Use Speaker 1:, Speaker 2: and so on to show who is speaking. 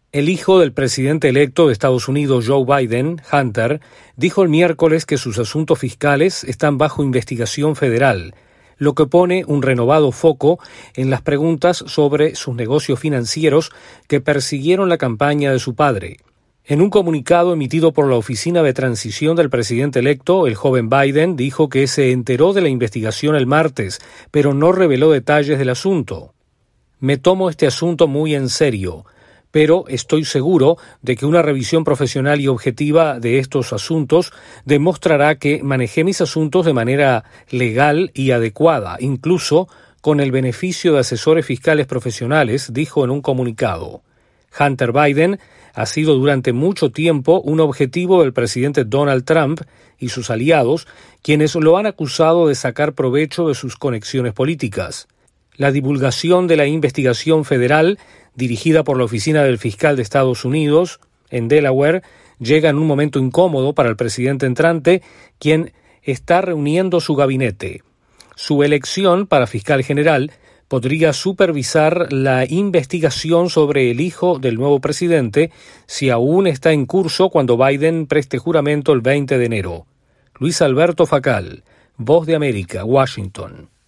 Speaker 1: El hijo del presidente electo de Estados Unidos, Joe Biden, Hunter, dijo el miércoles que sus asuntos fiscales están bajo investigación federal, lo que pone un renovado foco en las preguntas sobre sus negocios financieros que persiguieron la campaña de su padre. En un comunicado emitido por la oficina de transición del presidente electo, el joven Biden dijo que se enteró de la investigación el martes, pero no reveló detalles del asunto. Me tomo este asunto muy en serio, pero estoy seguro de que una revisión profesional y objetiva de estos asuntos demostrará que manejé mis asuntos de manera legal y adecuada, incluso con el beneficio de asesores fiscales profesionales, dijo en un comunicado. Hunter Biden ha sido durante mucho tiempo un objetivo del presidente Donald Trump y sus aliados, quienes lo han acusado de sacar provecho de sus conexiones políticas. La divulgación de la investigación federal, dirigida por la Oficina del Fiscal de Estados Unidos, en Delaware, llega en un momento incómodo para el presidente entrante, quien está reuniendo su gabinete. Su elección para fiscal general podría supervisar la investigación sobre el hijo del nuevo presidente, si aún está en curso cuando Biden preste juramento el 20 de enero. Luis Alberto Facal, Voz de América, Washington.